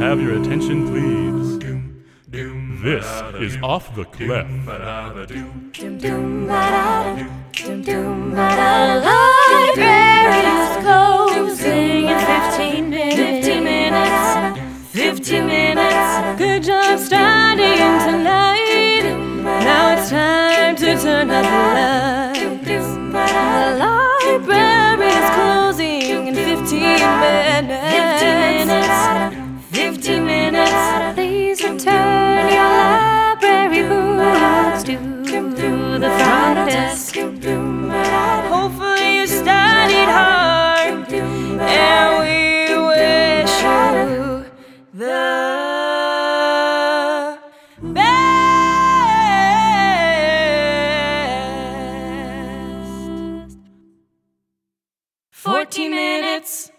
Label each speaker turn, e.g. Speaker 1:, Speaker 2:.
Speaker 1: have your attention, please? This is Off the Cliff.
Speaker 2: Libraries closed.